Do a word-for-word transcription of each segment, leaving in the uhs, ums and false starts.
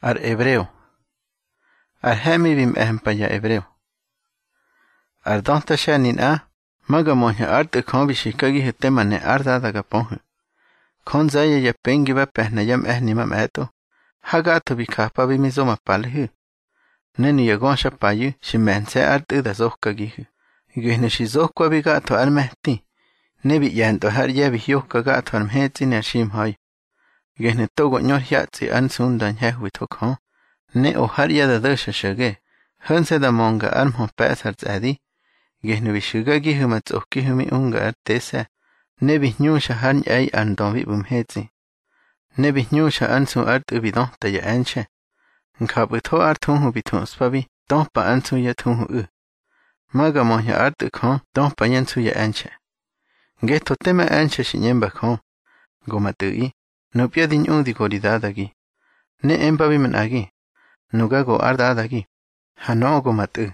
Ar hebreo. Ar hemi bim ehem pa ya hebreo. Ar donta shanin a, maga moña art e kon bishikagi hitemane arda daga ponhu. Kon zaya ya pengi ba pehna yam ehni mam eto, hagato bi kapa bi mizoma palhu. Nenu ya gonsha payu, shi mense art e da zohkagihu. Gihne shi zohkwa bi gato ar mehti. Nebi yanto har yebi hiyoka gato ar mhetzi ne shim hoy. Gihne togo nyor hiatzi an sundan yehwi tokon. Ne o har yada dosha shage. Hunse da monga ar mho pesar zadi. Gihne bi shugagi huma tsoki humi unga ar tesa. Nebi nyusha har nyay an donvi bumhetzi. Nebi nyusha an sun art ubi donta ya enche. Nkabu to ar tunhu bi tunspabi, donpa an sun ya tunhu u. Maga moña art ukon, donpa yan sun ya enche. Geto tema enche shi nyemba kon. Goma tui, nupia din un di goridadagi. Ne emba bi man agi. Nuga go ardadagi. Hano goma tu.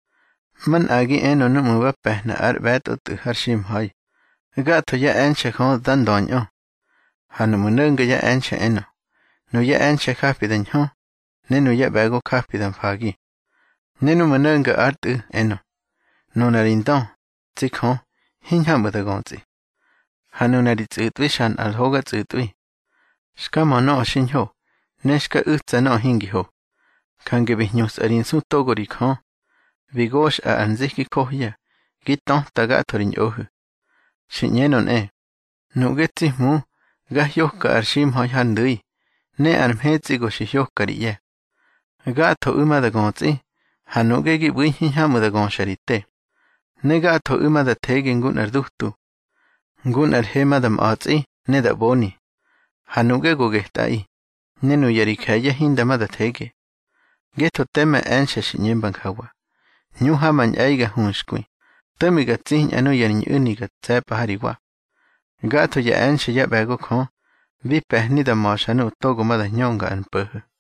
Man agi eno numu ba pehna ar bet ut har shim hoy. Gato ya enche kon dan donyo. Hano mununga ya enche eno. Nu ya enche kapi dan hon. Nenu ya bego kapi dan fagi. Nenu mununga art u eno. Nuna rindon. Tsikon. Hinyamba da gonzi. Hano nari tsutwi shan al hoga tsutwi. Shka mo no shinho. Neshka utsa no hingi ho. Kange bihnus arin su togori kon. Vigosh a anziki kohya. Giton taga torin ohu. Shinyenon e. Nugetsi mu. Gah yohka ar shim hoy handui. Ne armhetsi go shi yohkari ye. Gato uma da gonzi. Hanugegi bui hinhamu da gonsharite. Ne gato uma da tege ngun ar duhtu. Ngun ar hema dam atsi. Ne da boni. Hanuge go gehtai. Ne nu yari kaya hindama da tege. Geto tema ensha shinyemban hawa. Nyu haman aiga hunshkui. Temi gatsin anu yarin uniga tsepa hariwa. Gato ya ensha ya bego kon. Vi pehni da moshanu togo mada nyonga an puhu.